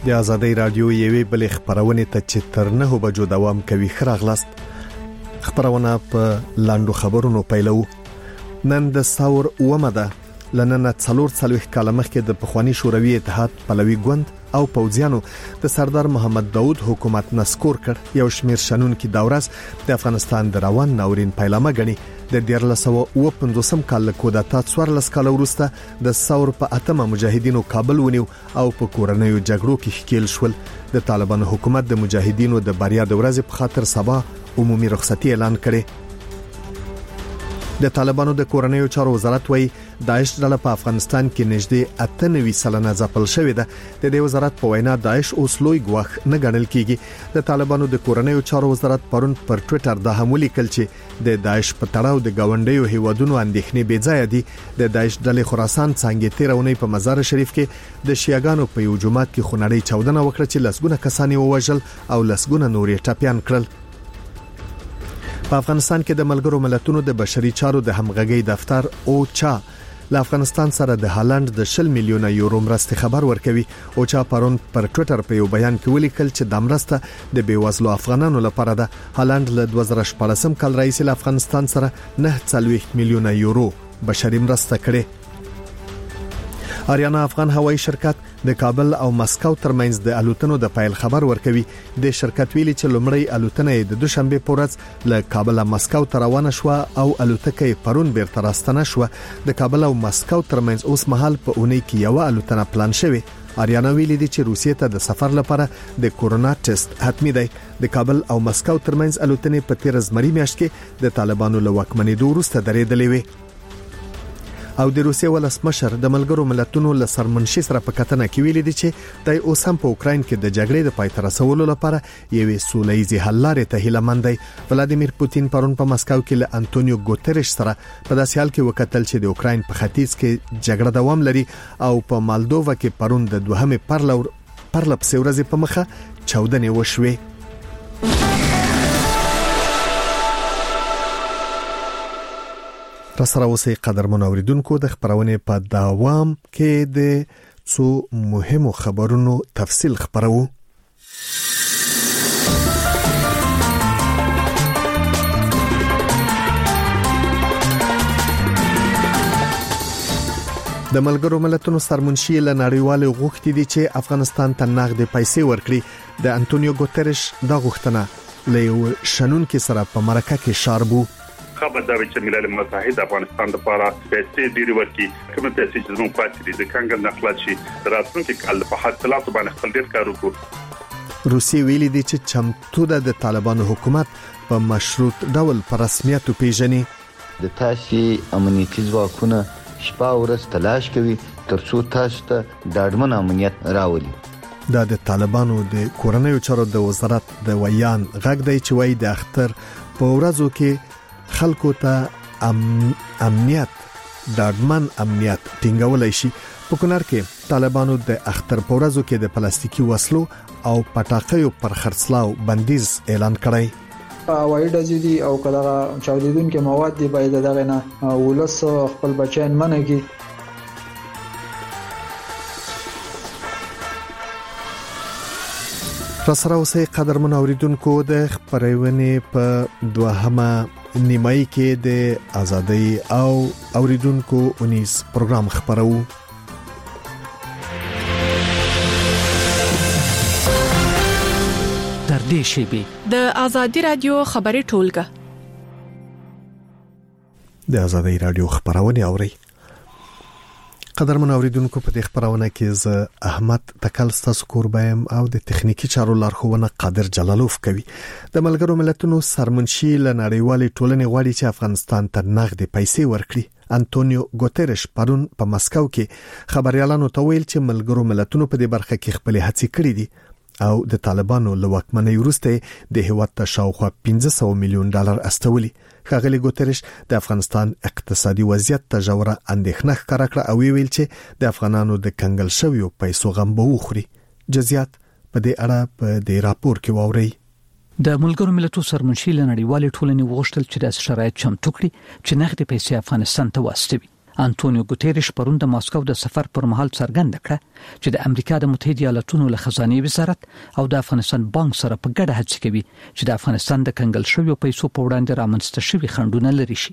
د آزادۍ رادیو یوې بل خبرونه ته چې تر 9 بجو دوام کوي. خراغلاست خبرونه په لاندو خبرونو پیلو. نن د ثور ومده لنن څلور کاله مخکې د پخوانی شوروي اتحاد پلوي ګوند او پوځیانو د سردار محمد داود حکومت نسکور کړ. یو شمیر شنون کې دورس د افغانستان د روان ناورین پیلامه غني. د 1950 کال کودتا 14 کال وروسته د ثور په اتمه مجاهدینو کابل ونیو او په کورنیو جګړو کې ښکیل شول. د طالبان حکومت د مجاهدینو د بریا د ورځې په خاطر سبا عمومي رخصتي اعلان کړي. د طالبانو د کورنیو چارو وزارت وایي داعش ډله په افغانستان کې نږدې 98 سلنه ځپل شوې ده. د دې وزارت په وینا داعش اوس لوی ګواښ نه ګڼل کیږي. د طالبانو د کورنیو چارو وزارت پرون پر ټوئیټر د حمله کړ چې د داعش په تړاو د گاونډیو هیوادونو اندېښنې بې ځای دي. د داعش ډلې خراسان څنګه تیرونی په مزار شریف کې د شیعاګانو په یو جماعت کې خونړۍ چاودنه وکړه چې لسګونه کسان ووژل او لسګونه نور ټاپیان کړل. په افغانستان کې د ملګرو ملتونو د بشري چارو د همغږي دفتر اوچا له افغانستان سره د هالند د 10 میلیونه یورو مرستې خبر ورکوي. اوچا پرون پر ټوئیټر په یو بیان کې ولیکل چې د مرسته د بیوزلو افغانانو لپاره ده. هالند له 2014 کال راهیسې له افغانستان سره 9 میلیونه یورو بشري مرسته کړې. آریانا افغان هوایی شرکت د کابل او مسکو ترمنځ د الوتنو د پیل خبر ورکوي. د شرکت ویلي چې لومړی الوتنه د دوشنبه په ورځ له کابل مسکو ته روانه شو او الوتکه پرون بیرته راستنه شو. د کابل او مسکو ترمنځ اوس مهال په اونۍ کې یو الوتنه پلان شوی. آریانا ویلي دي چې روسیې ته د سفر لپاره د کورونا ټیسټ حتمی دی. د کابل او مسکو ترمنځ الوتنې په 13 زمري میاشت کې د طالبانو له واکمنۍ وروسته درېدلې وي. او د روسیې ولسمشر د ملګرو ملتونو له سرمنشي سره په کتنه کې ویلي دي چې د اوسم په اوکراین کې د جګړې د پای ته رسولو لپاره یوې سولهییزې حل لارې ته هیله مند دی. ولادیمیر پوتین پرون په مسکو کې له انټونیو ګوتریش سره په داسې حال کې وکتل چې د اوکراین په ختیځ کې جګړه دوام لري او په مالدووا کې پرون د دوهمې پرلپسې ورځې په مخه چاودنې وشوې. سره اوسې قدرمن اوریدونکو د خبرونه په دوام کې د څو مهمو خبرونو تفصیل خبرو. د ملګرو ملتونو سرمنشي له نړیوالو غوښتي دي چې افغانستان ته نغدي پیسې ورکړي. د انټونیو ګوتریش دا غوښتنه له شنون کې سره په مرکه کې شاربو. خبر دا چې ملل متحد افغانستان لپاره پیسې ډیر ورکړي. کومه پیسې چې موږ پاتې دي د کانګل نقلات شي راتلونکي کال په حاصلات باندې خپل ډیر کار وکړو. روسیې ویلي دي چې چمتو ده د طالبانو حکومت په مشروط ډول په رسمیت پیژني. د تاسو امنیتي ځواکونه شپه ورځ تلاش کوي ترڅو تاسو ته ډاډمن امنیت راولي. دا د طالبانو د کورنیو چارو د وزارت د ویان غږ دی چې وایي د اختر په ورځو کې خلکو ته امنیت ډاډمن امنیت ټینګولای شي. په کونړ کې طالبانو د اختر په ورځو کې د پلاستیکي وسلو او پټاقیو پر خرڅلاو بندیز اعلان کړی. هوایي ډزې دي او کله چاودیدونکو مواد دی باید دغه نه ولس خپل بچیان منګي. سره اوسې قدرمن اوریدونکو د خبرونه په دوهمه نیمای کې د ازادۍ او اوریدونکو 19 پروګرام خبرو. تر دې شیبې د ازادۍ رادیو خبري ټولګه د ازادۍ رادیو خبرونه اوري. قدرمن اوریدونکو په دې خبرونه کې زه احمد تکل ستاسو کوربایم او د تخنیکی چارو لارښوونه قادر جلالوف کوي. د ملګرو ملتونو سرمنشي له نړیوالې ټولنې غواړي چې افغانستان ته نغدي پیسې ورکړي. انټونیو ګوتریش پرون په مسکو کې خبريالانو ته ویل چې ملګرو ملتونو په دې برخه کې خپل هڅې کړې دي او د طالبانو له واکمنۍ وروسته د هیواد ته شاوخوا 500 میلیون ډالر استولي. ښاغلي ګوتریش د افغانستان اقتصادي وضعیت ته ژوره اندېښنه ښکاره کړه او ویل چې د افغانانو د کنګل شویو پیسو غم به وخوري. جزئیات په دې اړه په دې راپور کې واوري. د ملګرو ملتونو سرمنشي له نړیوالې ټولنې وغوښتل چې د شرایط چمتو کړي چې نغدي پیسې افغانستان ته واستوي. انټونیو ګوتيريش پرون د ماسکو د سفر پر مهال څرګنده کړه چې د امریکا د متحده ایالاتونو له خزانه وزارت او د افغانستان بانک سره په ګډه هڅه کوي چې د افغانستان د کنګل شویو پیسو په وړاندې رامنځته شوی خنډونه لري شي.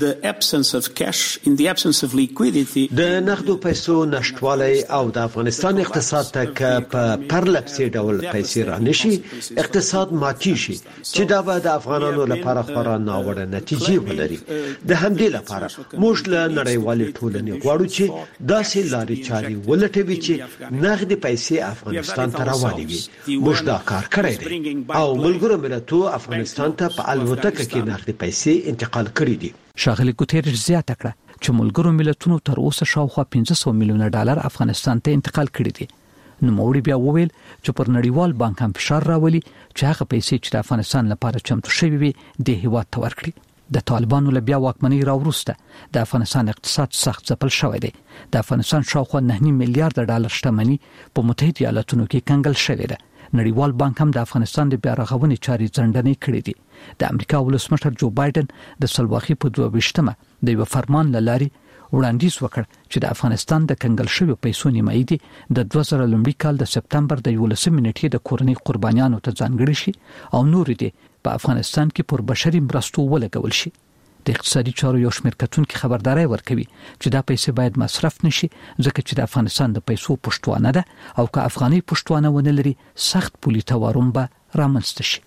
د نقدو پیسو نشټوالی او د افغانستان اقتصاد ته په پرلپسې ډول پیسې رانشي اقتصاد ماتي شي چې دا به د افغانانو لپاره خورا ناوړه نتیجې ولري. د همدې لپاره موږ له نړیوال ټولنې غواړو چې داسې لارې چارې ولټوي چې نغدي پیسې افغانستان ته راوړي. موږ دا کار کړی دی او ملګرو ملتونو افغانستان ته په الوتکه کې نغدي پیسې انتقال کړې دي. شاغلي ګوتيريش زیاته کړه چې ملګرو ملتونو تر اوسه شاوخوا 500 میلیونه ډالر افغانستان ته انتقال کړي دي. نو موري بیا وویل چې پر نړیوال بانک هم فشار راولي چې هغه پیسې چې د افغانستان لپاره چمتو شوی وي د هیواد ته ورکړي. د طالبانو له بیا واکمنۍ راوروسته د افغانستان اقتصاد سخت ځپل شوی دی. د افغانستان شاوخوا 9 میلیارډ ډالر شتمنۍ په متحده ایالاتونو کې کنګل شوې ده. نړیوال بانک هم د افغانستان د بیا رغونې چارې ځنډنې کړې دي. د امریکا ولسمشر جو بایدن د سلواخي په 22مه د یو فرمان لاري وړاندیز وکړ چې د افغانستان د کنګل شویو پیسو نیمایي دي د 2000 کال د سپتمبر د 11 نیټې د کورنۍ قربانیانو ته ځانګړي شي او نور دي په افغانستان کې پر بشري مرستو ولګول شي. د اقتصادي چارو یو شمېر کتونکو خبرداري ورکوي چې دا پیسې باید مصرف نشي ځکه چې د افغانستان د پیسو پښتوانه ده او که افغاني پښتوانه ونه لري سخت پولي تورم به رامنځته شي.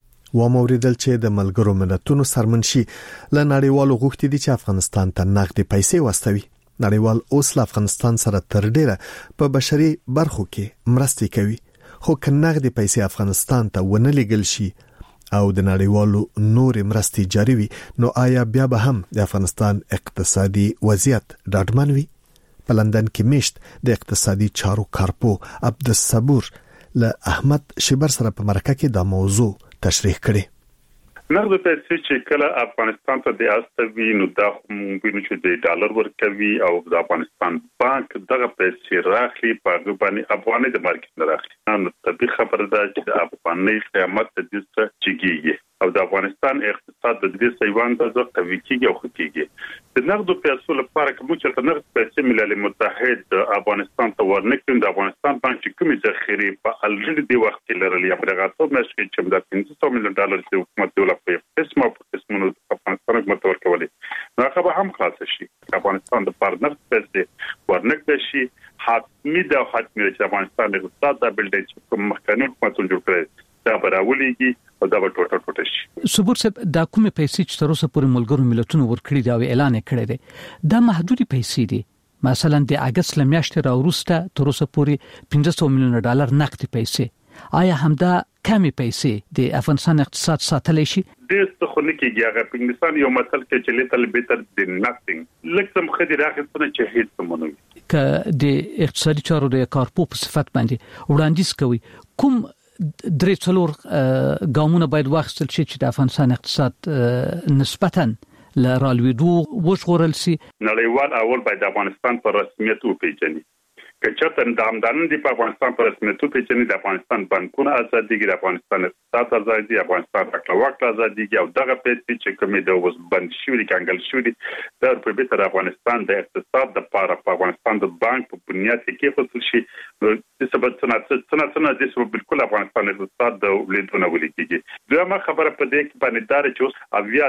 و موریدل چې د ملګرو ملتونو سرمنشي له نړیوالو غوښتي دي چې افغانستان ته نغدي پیسې واستوي. نړیوال اوس له افغانستان سره تر ډیره په بشري برخو کې مرستې کوي. خو که نغدي پیسې افغانستان ته ونه لګل شي او د نړیوالو نور مرستې جاری وي نو آیا بیا به هم د افغانستان اقتصادي وضعیت ډاډمن وي؟ په لندن کې میشت د اقتصادي چارو کارپو عبدالصبور له احمد شبر سره په مرکه کې دا موضوع تشریح کړي. نغدي پیسې چې کله افغانستان ته د استوي نو دا وینو چې د ډالر ورکوي او د افغانستان بانک دغه پیسې راخلي په باندې افغاني د مارکیټ نه راخلي. نو طبي خبره ده چې د افغاني قیمت د دې څخه چګيږي او د افغانستان اقتصاد د دې سیوان ته ځکه وکیږي او خکېږي. د نغدو پیسو لپاره کوم چې نغد پیسې ملل متحد افغانستان ته ورنکړي د افغانستان بانک کومې ذخیره په الریډي د وخت کې لرلې افغانستان مشکل چې د 500 میلیون ډالر د حکومت دولت په قسمونو افغانستان حکومت ورکولې نو هغه به هم خاص شي. افغانستان د پارتنر پیسې ورنکړي شي حتمی د چې افغانستان د اقتصاد د بلډ چې کوم مخکنی حکومتونه جوړ کړي دا براولېږي او دا به ټوټه شي. صبر صاحب دا کومه پیسې چې تر اوسه پورې ملګرو ملتونو ورکړي دا اعلان کړی دی دا محدودي پیسې دي. مثلا د اگست لمیاشتې راوروسته تر اوسه پورې 500 میلیون ډالر نقدي پیسې آیا همدا کمی پیسې د افغانستان اقتصاد ساتلی شي؟ د څخه کېږي هغه په انګلیسي یو مثال کې چې لیتل بیټر د نثینګ لکه مخدي راغستنه چې هیڅ مونږ ک د اقتصادي چارو د کارپو په صفت باندې وړاندیز کوي کوم درې څلور ګامونه باید واخیستل شي چې د افغانستان اقتصاد نسبتاً لرالویدو وژغورل شي. نړیوال اول باید افغانستان په رسمیت وپیژني. که چېرته د همدانن دی په افغانستان په رسمیت وپیژني د افغانستان بانکونه ازادي دي، د افغانستان اقتصاد ازادي دي، افغانستان راکړه ازادي دي او دغه پیسې چې کومې د اوس بند شوي دي کنګل شوي دي د په بیت افغانستان د اقتصاد د لپاره په افغانستان د بانک په بنیاد کې فصل شي د سبب څنګه د سبب بالکل افغانستان اقتصاد د ولیدونه ولیکيږي. دغه خبره په دې کې باندې دار چې اوس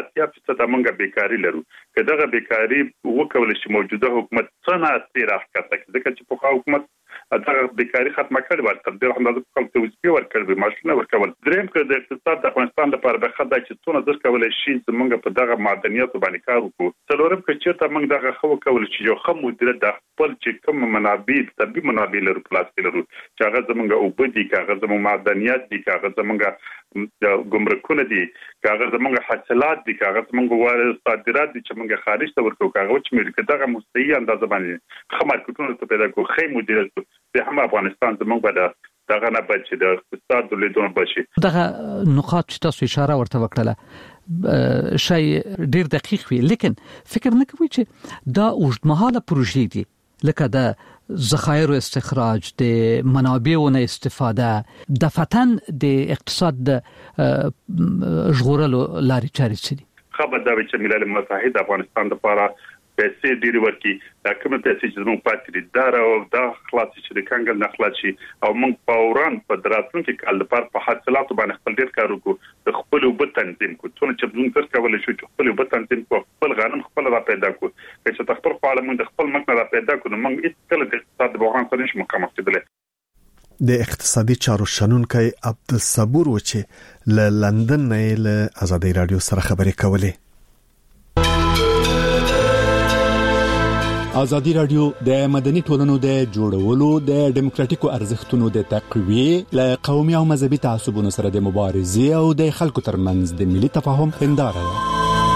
80% موږ بیکاری لرو که دغه بیکاری وکول شي موجوده حکومت څنګه تیراخ کړه ځکه چې په حکومت دغه بیکاری ختمه کړي ورته د همدغه خلکو وسپی ورکړي ماشینه ورکول دریم کې د اقتصاد د افغانستان لپاره به خدای چې څونه د کولای شي زمونږ په دغه معدنیات باندې کار وکړو. څلورم کې چې موږ دغه خو کول شي یو خمو د خپل چې کوم منابع طبي منابع لرو پلاستیک لرو چې هغه زمونږ او بدی کاغذ زمونږ معدنیات دي کاغذ زمونږ د ګمرکونه دي کاغذ زمونږ حاصلات دي کاغذ زمونږ صادرات دي چې موږ خارج ته ورکو کاغذ چې موږ دغه مستحی اندازه باندې خمارکټونه ته پیدا کو خې مدیریت به هم افغانستان زمونږ به دغه نه بچي د اقتصاد د لیدون بچي. دغه نقاط چې تاسو اشاره ورته وکړه شای ډیر دقیق وي لیکن فکر نه کوي چې دا اوږدمهاله پروژې دي لکه د ذخایر استخراج د منابعونو استفاده د فتن د اقتصاد د ژغورلو لارې چارې دي. خبر دا چې ملل متحد افغانستان لپاره پیسې ډیر ورکی دا کومه پیسې چې موږ پاتې دي دا او دا خلاص چې د کانګل نه خلاص شي او موږ فوران په دراتونکو کال لپاره په حاصلاتو باندې خپل ډیر کار وکړو د خپل وب تنظیم کو څونه چې موږ تر کولای شو چې خپل وب تنظیم کو خپل غنم خپل را پیدا کو چې تخپل خپل موږ د خپل مکنه را پیدا کو نو موږ هیڅ کله د اقتصاد بحران سره نشو مخامخ کېدل. د اقتصادي چارو شنونکي عبدالصبور و چې له لندن نه له آزادۍ رادیو سره خبرې کولې. آزادی رادیو د مدني ټولنو د جوړولو د دیموکراتیکو ارزښتونو د تقویه له قومي او مذهبي تعصبونو سره د مبارزې او د خلکو ترمنځ د ملي تفاهم هنداره ده.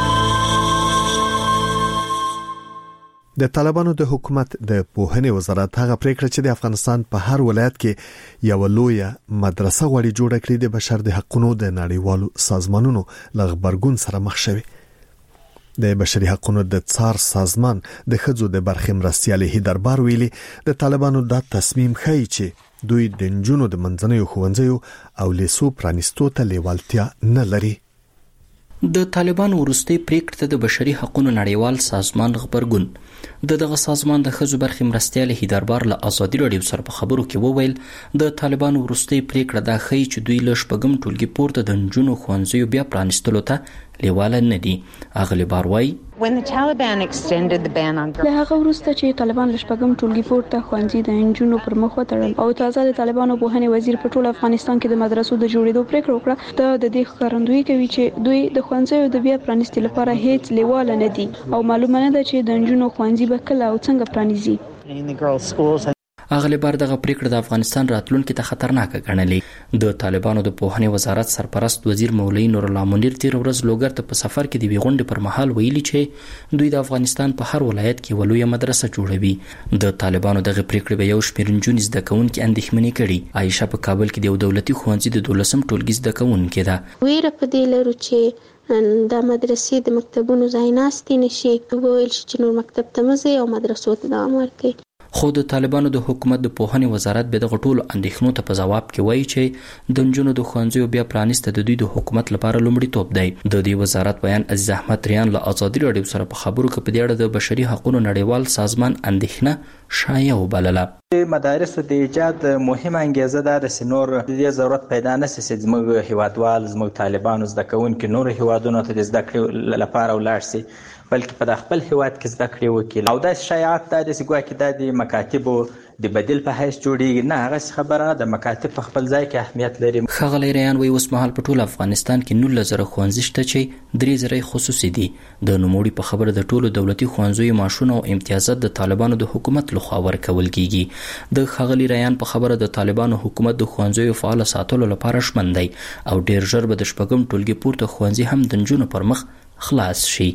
د طالبانو د حکومت د پوهنې وزارت هغه پریکړه چې د افغانستان په هر ولایت کې یو لویه مدرسه غوړي جوړه کړې د بشر د حقوقو د نړیوالو سازمانونو له خبرګون سره مخ شوي. د بشري حقوقو د څار سازمان د خځو د برخې مرستيالي دربار ویلي د طالبانو د تصمیم ښيي چې دوی د جنونو د منځنیو ښوونځیو او لیسو پرانیستو ته لیوالتیا نه لري. د طالبانو ورستي پریکړه د بشري حقوقو نړیوال سازمان خبرګون دغه سازمان د خځو برخې مرستيالي دربار له آزادي رادیو سره په خبرو کې وویل د طالبانو ورستي پریکړه دا ښيي چې دوی له شپږم ټولګي پورته د جنونو ښوونځیو بیا پرانیستلو ته لیواله نه دي. اغلی باروي له هغه وروسته چې طالبان له شپږم ټولګي پورته ښوونځي د انجونو پر مخ وتړل او تازه د طالبانو پوهنې وزیر په ټول افغانستان کې د مدرسو د جوړېدو پریکړه وکړه د دې ښکارندویي کوي چې دوی د ښوونځیو د بیا پرانیستلو لپاره هیڅ لیواله نه دي او معلومه نه ده چې د انجونو ښوونځي به کله او څنګه پرانیزي. اغلی بار دغه پریکړه د افغانستان راتلونکي ته خطرناک ګڼلې. د طالبانو د پوهنې وزارت سرپرست وزیر مولوی نور الله منیر تیر ورځ لوګر ته په سفر کې د ویغونډې پر مهال ویلي چې دوی د افغانستان په هر ولایت کې ولویه مدرسه جوړوي. د طالبانو دغه پریکړه به یو شمېر نجونې زده کوونکي اندېښمنې کړي. عایشه په کابل کې د یو دولتي ښوونځي د 12م ټولګي زده کوونکې ده. ویره په دې لرو چې د مدرسې د مکتبونو ځای ناستې نشي وویل چې نور مکتب ته مزه او مدرسو ته دوام ورکړي. خو د طالبانو د حکومت د پوهنې وزارت به دغه ټولو اندېښنو ته په ځواب کې وایي چې د نجونو د ښوونځیو بیا پرانیسته د دوی د حکومت لپاره لومړیتوب دی. د دې وزارت بیان عزیز احمد ریان له آزادي رادیو سره په خبرو کې په دې اړه د بشري حقوقو نړیوال سازمان اندېښنه شایع وبلله. مدارس د ایجاد مهمه انګیزه ده د نور د ضرورت پیدا نشي چې زموږ هیوادوال زموږ طالبانو زده کوونکي نور هیوادونو ته د زده کړې لپاره ولاړ شي بلکې په خپل هیواد کې زده کړې وکړي. او د شایعات د سګوا کې د مکاتبو د بدیل په حیث جوړیږي نه هغه خبره د مکاتب په خپل ځای کې اهمیت لري. خغلی ریان وی اوس مهال په ټول افغانستان کې 19,000 ښوونځي شته چې 3,000 خصوصي دي. د نوموړي په خبره د ټولو دولتي ښوونځیو معاشونه او امتیازات د طالبانو د حکومت لخوا ورکول کیږي. د خغلی ریان په خبره د طالبانو حکومت د ښوونځیو فعال ساتلو لپاره ژمن دی او ډیر ژر به د شپږم ټولګي پورته ښوونځي هم د نجونو پر مخ خلاص شي.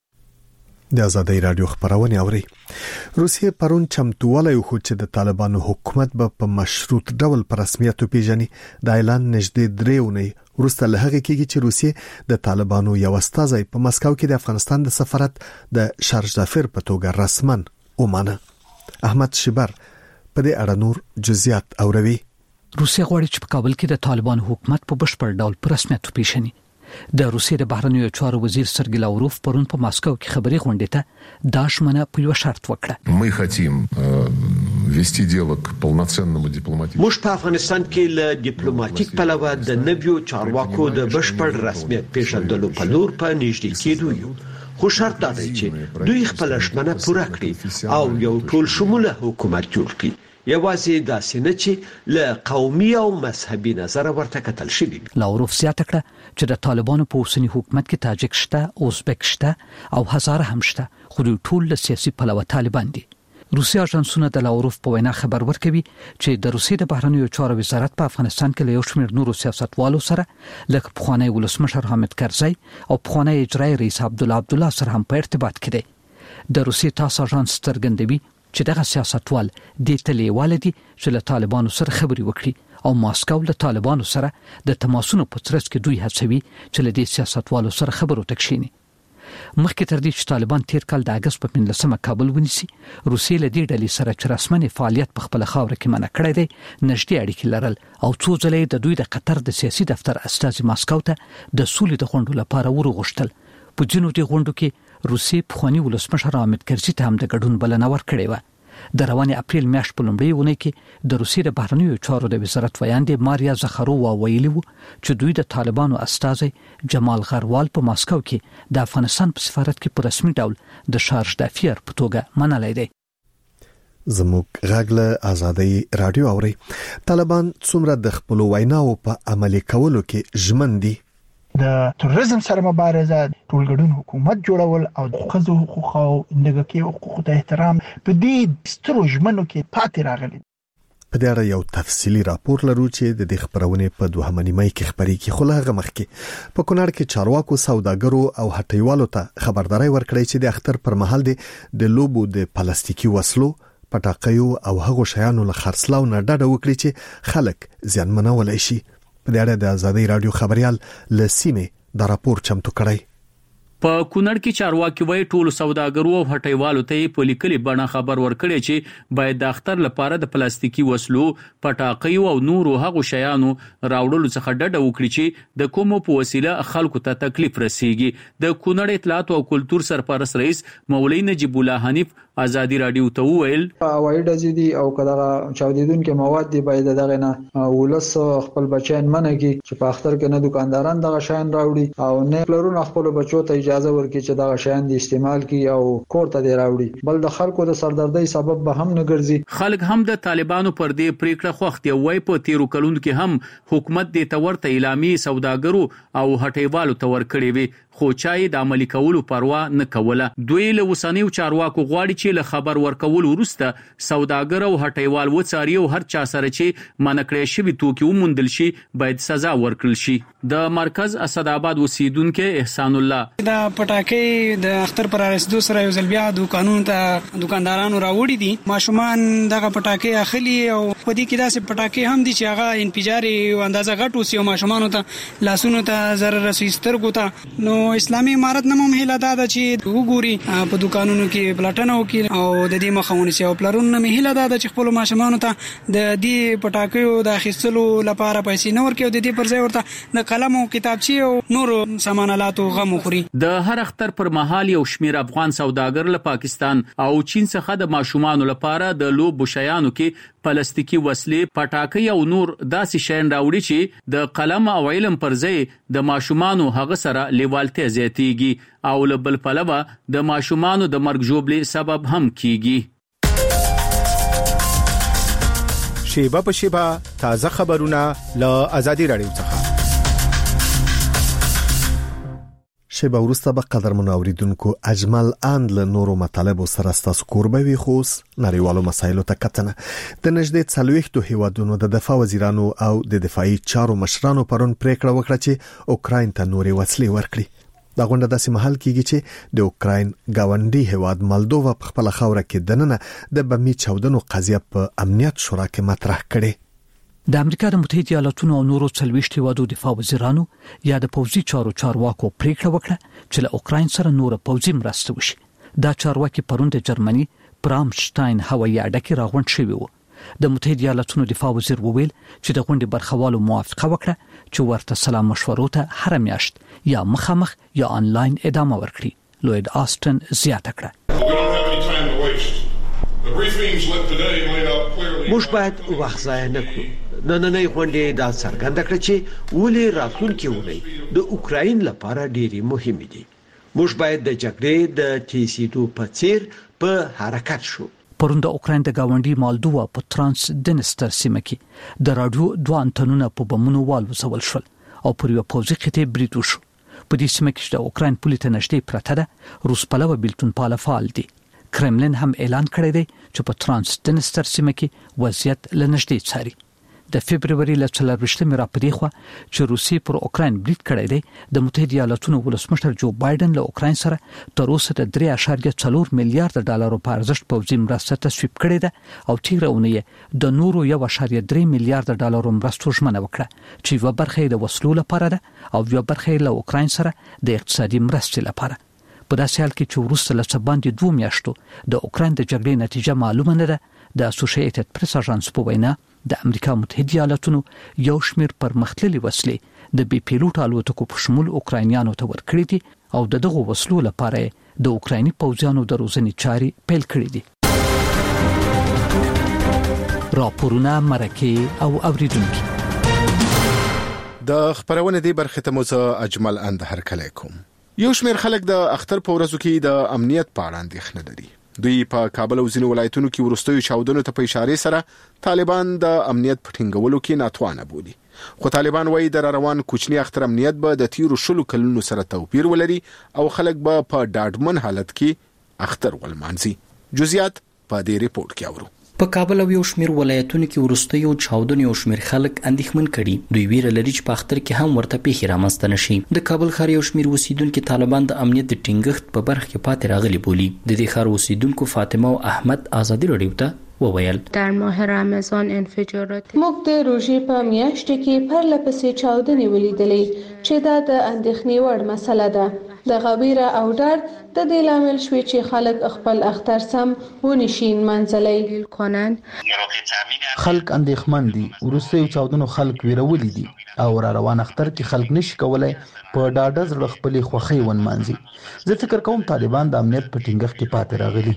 د آزادۍ رادیو خبرونه اوري. روسیه پرون چمتواله خو چې د طالبانو حکومت به په مشروط ډول په رسمیت پیژني د اعلان نږدې 3 ونې وروسته له هغه کېږي چې روسیه د طالبانو یو استازی په مسکو کې د افغانستان د سفارت د شارژ دافر په توګه رسمن ومانه. احمد شبر په دې اړه نور جزئیات اوروي. روسیه غواړي چې په کابل کې د طالبانو حکومت په بشپړ ډول په رسمیت پیژني. د روسیې د بهرنیو چارو وزیر سرګی لاوروف پرون په ماسکو کې خبري غونډې ته دا شمنه په یو شرط وکړه. Мы хотим вести дело к полноценному дипломатическому. موږ په افغانستان کې له ډیپلوماټیک پلوه د نویو چارواکو د بشپړ رسمیت پیژندلو په لور په نږدې کېدو یو. خو شرط دا دی چې دوی خپل شمنه پوره کړي او یو ټول شموله حکومت جوړ کړي. یوازې داسې نه چې له قومي او مذهبي نظر ورته کتل شوی. لاوروف زیاته کړه چې د طالبانو په اوسنی حکومت کې تاجک شته، ازبک شته او هزاره هم شته، خو ټول له سیاسي پلوه طالبان دي. روسیا اژانسونه د لاوروف په وینا خبر ورکوي چې د روسیې د بهرنیو چارو وزارت په افغانستان کې له یو شمېر نورو سیاستوالو سره لکه پخوانی ولسمشر حامد کرزی او پخوانی اجرایی رئیس عبدالله سره هم په ارتباط کې دي. د روسیې تاس اژانس څرګندوي چې دغه سیاستوال د تلیواله دي چې له طالبانو سره خبري وکړي او ماسکو له طالبانو سره د تماسونو په ترڅ کې دوی هڅوي چې له دې سیاستوالو سره خبرو تکشيني. مخکې تر دې چې طالبان تیر کال د اگست په 15 کابل ونیسي، روسیې له دې ډلې سره چې رسمي فعالیت په خپل خاور کې منع کړی دی نږدې اړیکې لرل او څو ځلې د دوی د قطر د سیاسي دفتر استازي ماسکو ته د سولې د غونډو لپاره ورغښتل. په جنو دې غونډو کې روسي پخوانی ولسمشر حامد کرزي ته هم د ګډون بلنه ورکړې و. د روانې اپریل میاشت په لومړۍ اونۍ کې د روسیې د بهرنیو چارو د وزارت ویاندې ماریا زخارووا ویلي وو چې دوی د طالبانو استازي جمال غروال په ماسکو کې د افغانستان په سفارت کې په رسمي ډول د شارژ دافیر په توګه منلای دی. زموږ غاګله ازادي رادیو اوري. طالبان څومره د خپل ویناو په عملي کولو کې ژمن دي؟ د تروریزم سره مبارزه، ټولګډون حکومت جوړول او د ښځو حقوق او نګهکي حقوق ته احترام په دې سترو ژمنو کې پاتې راغلي. په دې اړه یو تفصیلی راپور لرو چې د دې خبرونه په 2 مې کې خبري خو له هغه مخکې په کونړ کې چارواکو سوداګرو او هټیوالو ته خبرداري ورکړې چې د اختر پر مهال د لوبو د پلاستیکي وسلو، پټاقیو او هغو شیانو له خرڅلاو نه ډډه وکړي چې خلک زیانمنول شي. په دې اړه د ازادي رادیو خبريال لسیمه دا راپور چمتو کړی. په کونړ کې چارواکي وایي ټول سوداګرو او هټیوالو ته په لیکلي بڼه خبر ورکړي چې باید د اختر لپاره د پلاستیکي وسلو، پټاقیو او نورو هغو شیانو راوړلو څخه ډډه وکړي چې د کومو په وسیله خلکو ته تکلیف رسیږي. د کونړ اطلاعات او کلتور سرپرست رئیس مولوی نجیب الله حنیف ازادي رادیو ته وویل هوایي ډزې دي او کله چاودیدونکو مواد دي باید دغه نه ولس خپل بچیان منګي چې په اختر کې نه دکانداران دغه شیان راوړي او نه پلرونه خپل بچو ته اجازه ورکړي چې دغه شیان دي استعمال کړي او کور ته دی راوړي، بل د خلکو د سردردۍ سبب به هم نه ګرځي. خلک هم د طالبانو پر دې پریکړه خوښ دي. وای په تیرو کلونو کې هم حکومت د تورته اعلامي سوداګرو او هټیوالو ته ورکړي وي خو چای د عملي کولو پروا نه کوله. دوی له وسانیو چارواکو غواړي چې له خبر ورکول وروسته سوداګر او هټیوال وڅاري او هر چا سره چې منکړې شوی توکي ومندل شي باید سزا ورکړل شي. د مرکز اسداباد اوسیدونکو احسان الله د پټاکي د اختر پر رسیدو سره یو ځل بیا دکانونو ته دکاندارانو راوړي دي، ماشومان دغه پټاکي اخلي او په دې کې داسې پټاکي هم دي چې هغه انفجاري او اندازه غټ وسی او ماشومان ته لاسونو ته ضرر رسي، سترګو ته. نو اسلامي امارت نه مهله ده چې وګوري په دکانونو کې پلاټنو کې او د دې مخاوني سي او پلرونو مهله ده چې خپل ماشومان ته د دې پټاکیو د اخیستلو لپاره پیسې نه ورکړي او د دې پر ځای ورته د قلم او کتابچې او نور سامانالاتو غم خوري. د هر اختر پر مهال یو شمیر افغان سوداګر له پاکستان او چین څخه د ماشومان لپاره د لوبو شیانو کې پلاستیکي وسلې، پټاکي او نور داسې شیان راوړي چې د قلم او علم پر ځای د ماشومان هغه سره لیوالته زیاتیږي او له بل پلوه د ماشومان د مرګ جوړبلې سبب هم کیږي. شیبه په شیبه تازه خبرونه له ازادي رادیو څخه. شیبه ورسته به قدرمن اوریدونکو اجمل اند له نورو مطالبو سره ستاسو کوربه وي خوس نړیوالو مسایلو ته کتنه. د نږدې 40 هیوادونو د دفاع وزیرانو او د دفاعي چارو مشرانو پرون پریکړه وکړه چې اوکراین ته نوري وسلې ورکړي. دا غونډه داسې محل کېږي چې د اوکراین گاونډي هیواد مالدووا په خپل خوره کې دننه د بمي چاودنو قضیه په امنیت شورا کې مطرح کړي. د امریکا د متحده ایالاتونو او نورو 40 هیوادو دفاع وزیرانو یا د پوځي چارواکو پریکړه وکړه چې له اوکراین سره نور پوځي مرسته وشي. دا چارواکي پرون د جرمني برامشتاین هوایي اډه کې راغونډ شوي وو. د متحده ایالاتونو دفاع وزیر وویل چې د غونډې برخوالو موافقه وکړه چې ورته سلام مشورو ته هر میاشت یا مخامخ یا آنلاین ادامه ورکړي. لوید آستن زیاته کړه موږ باید وخت ضایع نه کړو. نننۍ غونډې دا څرګنده کړه چې ولې راتلونکي ونې د اوکراین لپاره ډېری مهمه دي. موږ باید د جګړې د تیسیدو په څیر په حرکت شو. پرون د اوکراین د گاونډي مالدووا په ترانس دنستر سیمه کې د رادیو 2 انټنونه په بمونو والوزول شول او پر یو پوځي خطې برید وشو. په دې سیمه کې د اوکراین پولیټه نشته پرته ده روس پلوه بیلتون پاله فعال دي. کرملین هم اعلان کړی دی چې په ترانس دنستر سیمه کې وضعیت لنږدې څاري. د فبرवरी ل 24 را پدې خو چې روسي پر اوکراین برید کړی دی. د متحده ایالاتونو ولسمشر جو بایدن له اوکراین سره تر اوسه د 3.4 میلیارډ ډالرو په ارزښت پوځي مرسته تصویب کړې ده او تیرونه د نورو 1.3 میلیارډ ډالرو مرستو ژمنه وکړه چې یو برخه د وسلو لپاره ده او یو برخه له اوکراین سره د اقتصادي مرستې لپاره. په داسې حال کې چې وروسته له څه باندې 2 میاشتو د اوکراین د جګړې نتیجه معلومه نه ده. د اسوسییټډ پریس اژانس په وینا د امریکا متحده ایالاتونو یو شمیر پرمختللي وسلې د بي پیلوټ الوتکو په شمول اوکراینیانو ته ورکړي دي او دغه وسلو لپاره د اوکرایني پوځیانو د روزنې چاري پیل کړې دي. راپورونه مرکه او اوریدونکو د خبرونه دی برخه ته مو اجمل اند هرکلی کوم. یو شمېر خلک د اختر په ورځو کې د امنیت په اړه اندېښنه لري. دوی په کابل او ځینو ولایتونو کې وروستیو چاودنو ته په اشاره سره طالبان د امنیت په ټینګولو کې ناتوانه بولي. خو طالبان وایي د روان کوچنی اختر امنیت به د تیرو 10 کلونو سره توپیر ولري او خلک به په ډاډمن حالت کې اختر ولمانځي. جزئیات په دې ریپورت کې اورو. په کابل او یو شمېر ولایتونو کې وروستیو چاودنې او شمېر خلک اندېښمن کړي. دوی ویره لري چې په اختر کې هم ورته پیښې رامنځته نشي. د کابل ښار یو شمېر اوسیدونکو طالبان د امنیت د ټینګښت په برخه کې پاتې راغلي بولي. د دې ښار اوسیدونکو فاطمه او احمد آزادي رادیو ته وویل در ماه رمضان انفجارات موږ د روژې په میاشت کې پرلپسې چاودنې ولیدلې چې دا د اندېښنې وړ مسله ده. د غویره او ډار د دې لامل شوی چې خلک خپل اختر سم ونشین منځلې کنن. خلک اندېښمن دي. ورسته چاودنو خلک ویرولې دي او روان اختر کې خلک نشي کولای په ډاډه زړه خپل خوخي ونمانځي. زه فکر کوم طالبان د امنیت په ټینګښت کې پاتې راغلي.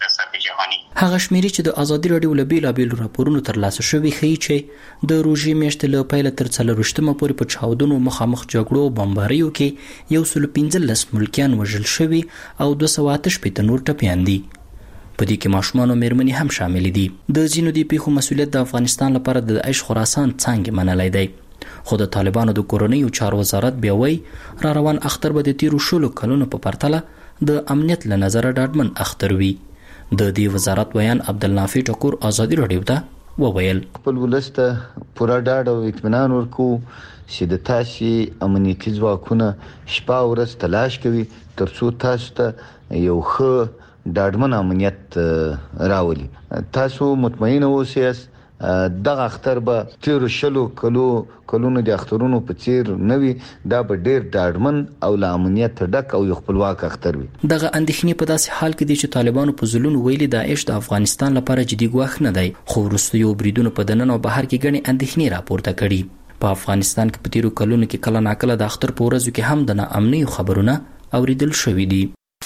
هغه شمیرې چې د آزادي رادیو له بیلابیلو راپورونو ترلاسه شوي ښیي چې د روژې میاشتې له پیله تر 40مه پورې په چاودنو مخامخ جګړو او بمباریو کې 115 ملکیان وژل شوي او 208 نور ټپیان دي. په دې کې ماشومان او مېرمنې هم شامل دي. د ځینو دې پیښو مسؤلیت د افغانستان لپاره د داعش خراسان څنګه منلای دی. خو د طالبانو د کورنیو چارو وزارت بیا وایي را روان اختر به د تیرو 10 کلونو په پرتله د امنیت له نظره ډاډمن اختر وي. د دې وزارت بیان عبدالنافع ټکور آزادي رادیو ته وویل خپل ولسته پوره ډاډ او اطمینان ورکو چې د تاسو امنیتي ځواکونه شپه او ورځ تلاش کوي ترڅو تاسو ته یو ښه ډاډمن امنیت راولي. تاسو مطمئن اوسئ دغه اختر به تیر 10 کلونو د اخترونو په څیر نوي. دا به ډیر ډاډمن او له امنیت ډک او خپلواک اختر وي. دغه اندېښنې په داسې حال کې دي چې طالبانو په ځلونو ویلي داعش د افغانستان لپاره جدي ګواښ نه دی. خو وروستیو بریدونو په دننه او بهر کې ګڼې اندېښنې راپورته کړي. په افغانستان کې په تیرو کلونو کې کله ناکله د اختر په ورځو کې هم د ناامنۍ خبرونه اوریدل شوي دي.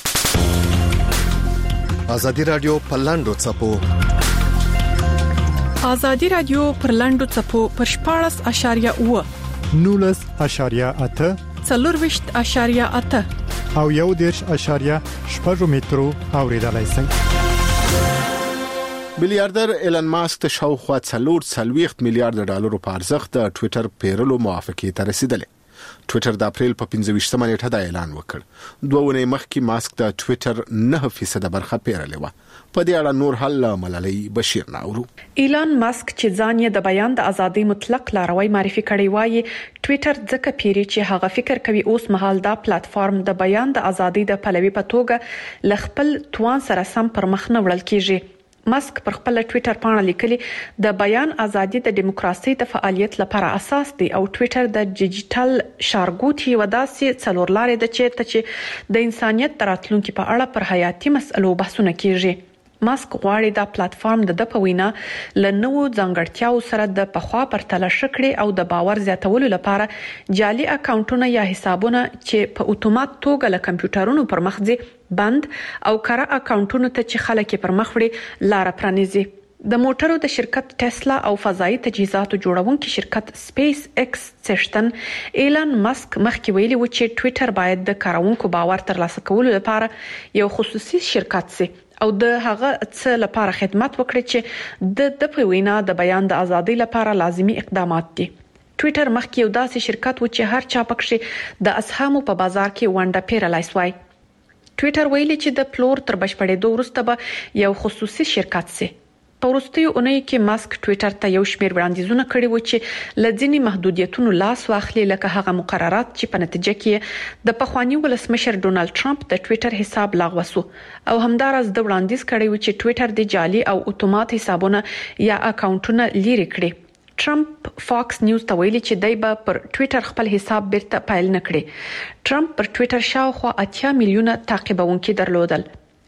آزادي رادیو په لاندو څپو آزادي رادیو پر لاندو څپو پر 14.8 19.8 4.8 او 1.8 مترو اوریدلای شئ. میلیاردر ایلن ماسک ته شاوخوا 40 میلیارډ ډالر په ارزښت د ټوئیټر پیرلو موافقه ته رسیدلې. ټوئیټر د اپریل په 25مه نیټه دا اعلان وکړ. 2 ونې مخکې ماسک د ټوئیټر 9% برخه پیرلې و. په دې اړه نور حل ملالۍ بشیر ناورو. ایلان ماسک چې ځان یې د بیان د ازادۍ مطلق لاروی معرفي کړی وایي ټوئیټر ځکه پیری چې هغه فکر کوي اوس مهال دا پلیټ فارم د بیان د ازادۍ د پلوي په توګه لخپل توان سره سم پر مخ نه وړل کیږي. ماسک پر خپل ټوئیټر باندې لیکلي د بیان ازادي د دیموکراسي د فعالیت لپاره اساس دی او ټوئیټر د ډیجیټل شارګوټي وداسي څلورلارې د چیرته چې د انسانيت تراتلونکو په اړه پر حیاتي مسلو بحثونه کیږي. ماسک غواړي دا پلیټ فارم د پوینا لنوو ځانګړتیاو سره د پخوا پرتله شکړي او د باور زیاتولو لپاره جعلي اکاونټونه یا حسابونه چې په اتومات توګه له کمپیوټرونو پر مخ ځي بند او کړه اکاونټونو ته چې خلک پر مخ وړي لار پرانیزي. د موټرو د شرکت ټسلا او فضائي تجهیزاتو جوړونکي شرکت سپیس ایکس څښتن ایلان ماسک مخکې ویلي و چې ټوئیټر باید د کارونکو باور ترلاسه کولو لپاره یو خصوصي شرکت سي او د هغه څه لپاره خدمت وکړي چې د پوینا د بیان د ازادۍ لپاره لازمي اقدامات دي. ټوئیټر مخکې یو داسې شرکت و چې هر چا پکې د اسهامو په بازار کې ونډه پیرلای سوای. ټوئیټر ویلي چې د پلور تر بشپړېدو وروسته به یو خصوصي شرکت سي. په وروستیو اونۍ کې ماسک ټوئیټر ته یو شمېر وړاندیزونه کړي و چې لځنی محدودیتونو لاس واخلي لکه هغه مقررات چې په نتیجه کې د پخوانی ولسمشر ډونالد ټرمپ د ټوئیټر حساب لغوه سو او همدارس د وړاندیز کړي و چې ټوئیټر د جعلي او اتومات حسابونه یا اکاونټونه لري کړي. ټرمپ فاکس نیوز ته ویلي چې دای به پر ټوئیټر خپل حساب بیرته فایل نکړي. ټرمپ پر ټوئیټر شاوخوا 80 میلیونه تعقیبونکي درلودل.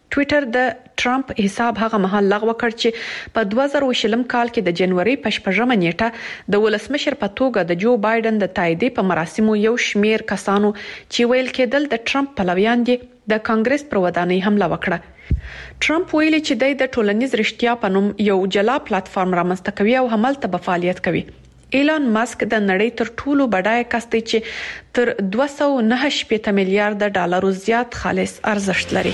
ټوئیټر د ټرمپ حساب هغه مهال لغوه کړ چې په 2020 کال کې د جنوري په 8 نیټه د ولسمشر په توګه د جو بایدن د تاییدي په مراسمو یو شمیر کسانو چې ویل کېدل د ټرمپ پلویان دي د کانګرس پر ودانۍ حمله وکړه. ټرمپ ویلي چې د ټولنیز رښتیا په نوم یو جلا پلیټ فارم رامنځته کوي او همالته به فعالیت کوي. ایلان ماسک د نړۍ تر ټولو بډای کس دی چې تر 209 میلیارډ ډالرو زیات خالص ارزښت لري.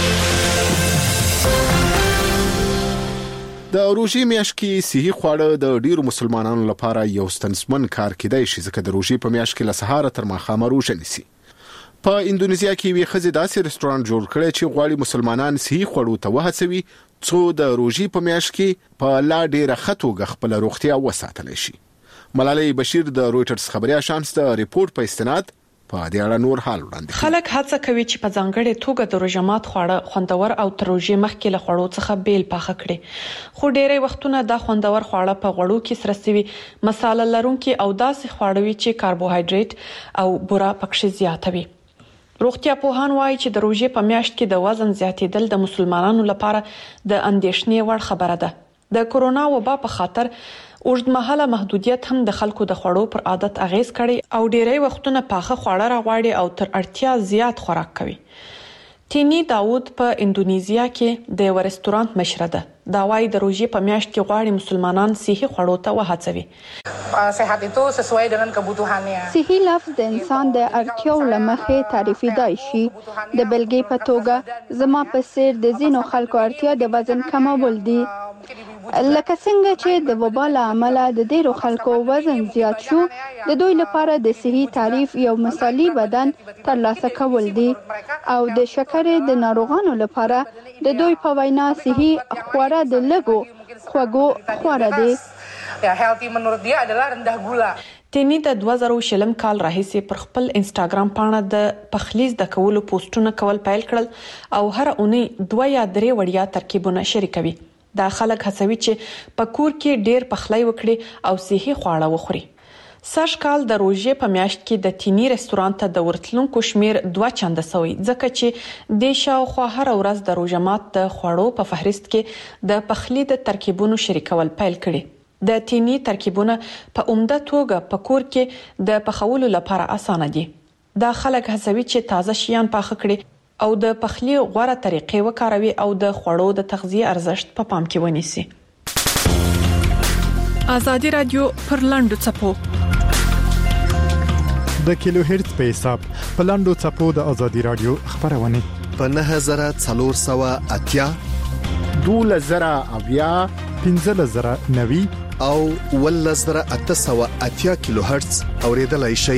د روژې میاشت کې صحي خواړه د ډیرو مسلمانانو لپاره یو ستونزمن کار کېدای شي ځکه د روژې په میاشت کې له سهار تر ماښامه روژه نیسي. په اندونیزیا کې وی خزې داسې رستورانت جوړ کړی چې غواړي مسلمانان صحي خواړو ته وهڅوي څو د روژې په میاشت کې په لا ډیره ښه توګه خپل روغتیا وساتلی شي. ملالۍ بشیر د رويټرز خبري اژانس د ریپورت په استناد په دې اړه نور حال وړاندې. خلک هڅه کوي چې په ځانګړې توګه د روژه مات خواړه خوندور او تر روژې مخکې له خوړو څخه بیل پاخه کړي، خو ډېری وختونه دا خوندور خواړه په غوړو کې سره سوي مصالحه لرونکي او داسې خواړه وي چې کاربوهایډریټ او بوره پکې زیاته وي. روغتیا پوهان وایي چې د روژې په میاشت کې د وزن زیاتېدل د مسلمانانو لپاره د اندېښنې وړ خبره ده. د کورونا وبا په خاطر اوږدمهاله محدودیت هم د خلکو د خوړو پر عادت اغیز کړي او ډیری وختونه پاخه خواړه راغواړي او تر اړتیا زیات خوراک کوي. تینی داوود په اندونیزیا کې د یو رستورانت مشره ده. دا وايي د روژې په میاشت کې غواړي مسلمانان صحي خوړو ته وهڅوي. صحت itu sesuai dengan kebutuhannya. صحي لفظ د انسان د اړتیاو لمخې تعریفېدای شي. د بلګې په توګه زما په څیر د ځینو خلکو اړتیا د وزن کمول دي. لکه څنګه چې د وبا له امله د ډیرو خلکو وزن زیات شو، د دوی لپاره د صحي تعریف یو مثالي بدن ترلاسه کول دي او د شکرې د ناروغانو لپاره د دوی په وینا صحي خواړه د لږو خوږو خواړه دي. Healthy menurut dia adalah rendah gula. تینی د 2020 کال راهیسې پر خپل انستګرام پاڼه د پخلیز د کولو پوسټونه کول پیل کړل او هر اونۍ 2 یا 3 وړیا ترکیبونه شریکوي. دا خلک هڅوي چې په کور کې ډیر پخلی وکړي او صحي خواړه وخوري. سږ کال د روژې په میاشت کې د تینی رستورانت ته د ورتلونکو شمیر 2 چنده سوی ځکه چې د شاوخوا هر ورځ د روژه مات د خوړو په فهرست کې د پخلی د ترکیبونو شریکول پیل کړي. د تینی ترکیبونه په عمده توګه په کور کې د پخولو لپاره اسانه دي. دا خلک هڅوي چې تازه شیان پاخه کړي او د پخلی غوړه طریقې وکاروي او د خوړو د تغذیه ارزښت په پام کې ونیسي. آزادي رادیو پر لاندو چپو د کیلو هرتز په حساب په لاندو چپو د آزادي رادیو خبرونه په 9480 2000 15090 او 1880 کیلو هرتز اوریدلای شئ.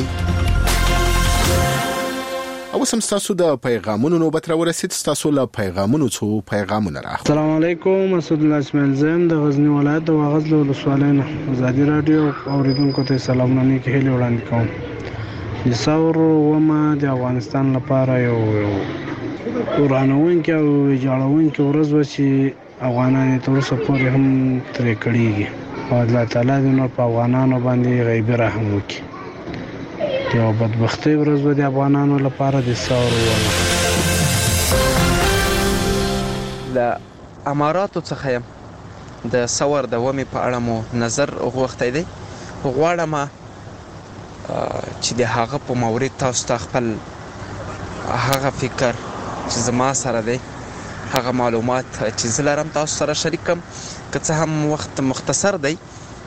او سم تاسو د پیغامونو نوبت را ورسید. تاسو له پیغامونو څو پیغامونه راغلي. السلام علیکم، اسد الله اسماعیل زم د غزنی ولایت د واغزلو ولسوالینا آزادي رادیو اوریدونکو ته سلامونه کوي وړاندې کوم. د ثور ومه د افغانستان لپاره یو ورانوونکی او جوړونکی ورځ و چې افغانان تر اوسه پورې هم ترې کړيږي او الله تعالی دې نور په افغانانو باندې غیبي رحم وکړي. یو بدبختی ورځ و د افغانانو لپاره د ثور ومه. د اماراتو څخه يم د ثور د ومه په اړه مو نظر غوښتي دي. غواړم چې د هغه په مورید تاسو ته خپل هغه فکر چې زما سره دی، هغه معلومات چې زلرم تاسو سره شریکم، که څه هم وخت مختصر دی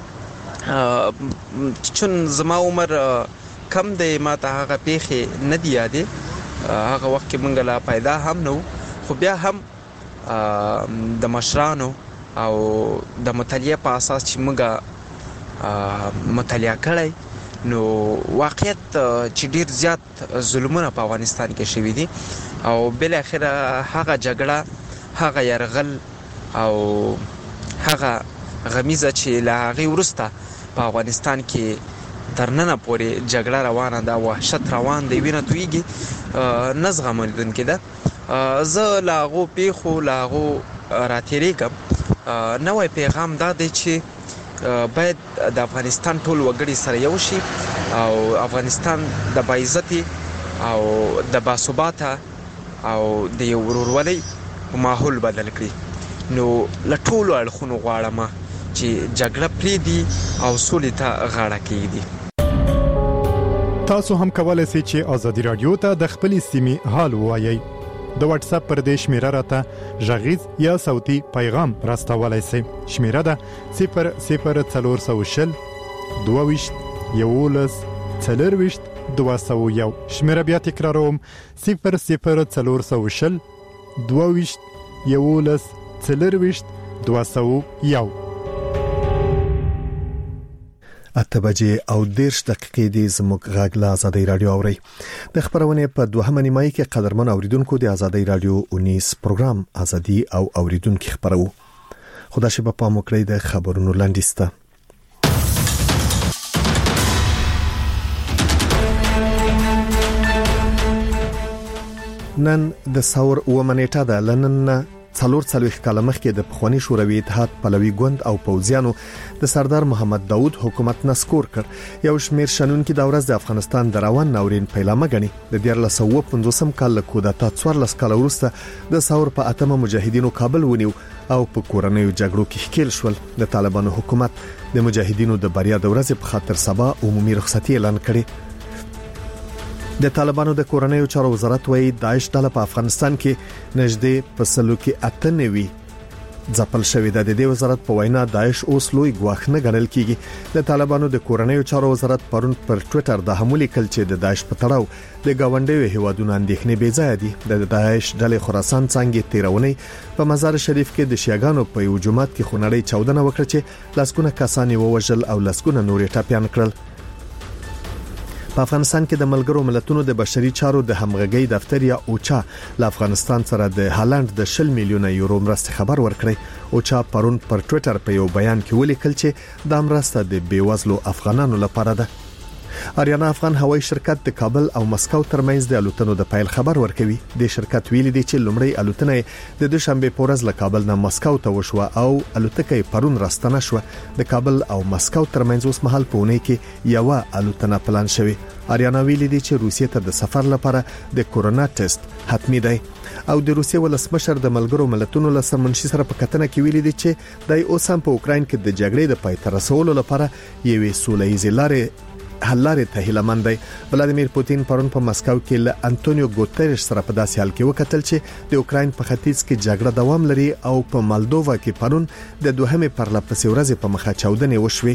چون زما عمر کم دی، ما ته هغه پیښې نه دی یادې. هغه وخت کې مونږ لا پیدا هم نو، خو بیا هم د مشرانو او د مطالعه په اساس چې مونږ مطالعه کړی نو واقعیت چې ډیر زیات ظلمونه په افغانستان کې شوي دي او بل اخر هغه جګړه، هغه يرغل او هغه غمیزه چې لا هغه ورسته په افغانستان کې ترننه پورې جګړه روانه ده، وحشت روان دی، وینه تویږي، نزغملدونکې ده. زه لاغو پیخو لاغو راتیریږم. نوې پیغام دا دی چې باید د افغانستان ټول وګړي سره یو شي او افغانستان د باعزتي او د باثباته او د یو ورورولۍ ماحول بدل کړي. نو لټولو اړخونو غواړم چې جګړه پریدي او سولې ته غاړه کېږدي. تاسو هم کولای شئ چې ازادي رادیو ته د خپلې سیمې حال ووایئ. د واتس اپ پر دې شمیره راته غږیز یا صوتي پیغام راستولای شئ. شمیره ده 00420 22 11 40 201. شمیره بیا تکراروم 00420 22 11 40 201. 8 بجې او 10 دقیقې د زموږ غږ له آزادۍ رادیو اوري. د خبرونه په دوهمه نیمایي کې قدرمن اوریدونکو د آزادۍ رادیو 19 پروګرام ازادي او اوریدونکو خبرو. خدا شي په پام وکړئ د خبرونو لاندېسته. نن د ثور ومنېټه د لنن 4 کاله مخکې د پخوانی شوروي اتحاد پلوي ګوند او پوځیانو د سردار محمد داوود حکومت نسکور کړ. یو شمیر شنونکو د ورځ د افغانستان د روان ناورین پیلامه غني. د 1950 کال له کودتا 14 کال وروسته د ثور په اتمه مجاهدینو کابل ونیو او په کورنیو جګړو کې ښکیل شول. د طالبانو حکومت د مجاهدینو د بریا د ورځې په خاطر سبا عمومي رخصتي اعلان کړي. د طالبانو د کورنیو چارو وزارت وایي داعش ډله په افغانستان کې نږدې په سلو کې 98 ځپل شوې ده. د دې وزارت په وینا داعش اوس لوی ګواښ نه ګڼل کیږي. د طالبانو د کورنیو چارو وزارت پرون پر ټوئیټر د حمله کړ چې د داعش په تړاو د گاونډیو هیوادونو اندېښنې بې ځای دي. د داعش ډلې خراسان څنګه تیرونی په مزار شریف کې د شیعاګانو په یو جماعت کې خونړۍ چاودنه وکړه چې لاسګونه کسان ووژل او لاسګونه نورې ټاپیان کړل. په افغانستان کې د ملګرو ملتونو د بشري چارو د همغږي دفتر یا اوچا له افغانستان سره د هالند د 10 میلیونه یورو مرستې خبر ورکړی. اوچا پرون پر ټوئیټر په یو بیان کې ولیکل چې د مرسته د بیوزلو افغانانو لپاره ده. اریانا افغان هوایي شرکت د کابل او مسکو ترمنځ د الوتنو د پیل خبر ورکوي. د شرکت ویلي دی چې لومړی الوتنه د دوشنبه په ورځ له کابل نه مسکو ته وشوه او الوتکه پرون راستنه شوه. د کابل او مسکو ترمنځ اوس مهال په اونۍ کې یو الوتنه پلان شوی. اریانا ویلي دی چې روسیې ته د سفر لپاره د کورونا ټیسټ حتمی دی او د روسیې ولسمشر د ملګرو ملتونو له سرمنشي سره په کتنه کې ویلي دی چې د اوس هم په اوکرين کې د جګړې د پای ته رسولو لپاره یوې سوله‌ییزې لارې حل لري ته هیلمن دی. ولادیمیر پوتین پرون په مسکو کې له انټونیو ګوتریش سره په داسې حال کې وکتل چې د اوکرين په ختیځ کې جګړه دوام لري او په مالدووا کې پرون د دوهمې پرلپسې ورځې په مخه چاودنې وشوي.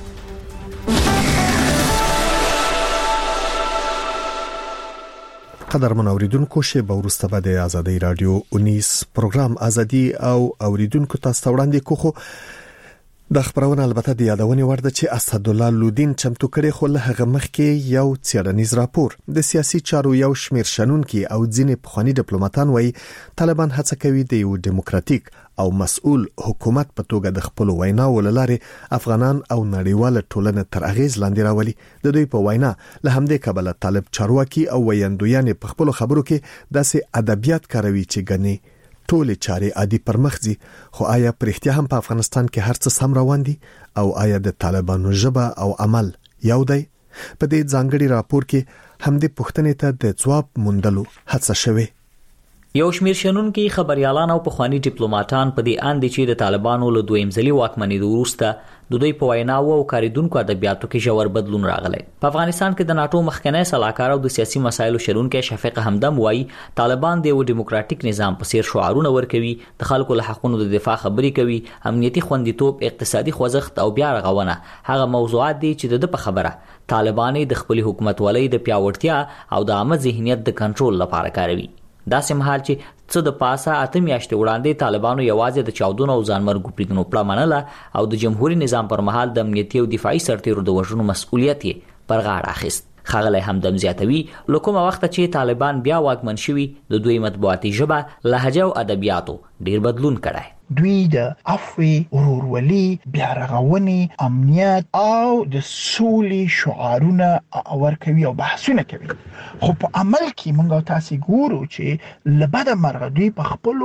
قدرمن اوریدونکو شه به ورسته به د آزادۍ رادیو 19 پروګرام ازادي او اوریدونکو تاسو وړاندې کوخو د خبرونه البته د یادونې ورده چې اسد الله لودین چمتو کړي خو له هغه مخکې یو څېړنیز راپور د سیاسي چارو یو شمیر شنونکو او ځینې پخوانی ډیپلوماټان وایي طالبان هڅه کوي د یو دیموکراتیک او مسؤل حکومت په توګه د خپل ویناو لاره افغانان او نړیواله ټولنه تر اغیز لاندې راولي. د دوی په وینا له همدې کبله طالب چارواکي او ویاندویان په خپل خبرو کې داسې ادبیات کاروي چې غني ټول چارې عادي پرمخځي. خو آیا پرختیا هم په افغانستان کې هر څه سم روان دي او آیا د طالبانو ژبه او عمل یو دی؟ په دې ځانګړي راپور کې همدې پوښتنې ته د ځواب موندلو هڅه شوه. یو شمیر شنونکو خبريالان او پخوانی ډیپلوماټان په دې اند چې د طالبانو له دویم ځلي واکمنۍ وروسته د دوی په ویناو او کاریدونکو ادبیاتو کې ژور بدلون راغلی. په افغانستان کې د ناتو مخکنی صلاحکار او د سیاسي مسایلو شنونکو شفیق همدم وایي طالبان د یو دیموکراتیک نظام په څیر شعارونه ورکوي، د خلکو له حقوقو د دفاع خبرې کوي، امنیتي خوندیتوب، اقتصادي خوځښت او بیا رغونه هغه موضوعات دي چې د په خبره طالبان د خپل حکومت ولې د پیاوړتیا او د عامه ذهنیت د کنټرول لپاره کاروي. دا سمحال چې څه د پاسه اته میاشتې وړاندې طالبانو یوازې د چاودنو او ځانمرګو پریکړو پړه منله او د جمهوریت نظام پر مهال د امنیتي او دفاعي سرتیرو د وژنو مسؤلیت یې پر غاړه اخیست. خغلی همدم زیاتوي له کومه وخت چې طالبان بیا واکمن شوي د دوی مطبوعاتي ژبه، لهجه او ادبیاتو ډیر بدلون کړی. دوی د عفوي ورورولي بیا رغونې امنیت او د سولې شعارونه ورکوي او بحثونه کوي خو په عمل کې موږ تاسو ګورو چې لبد مرغ دوی په خپل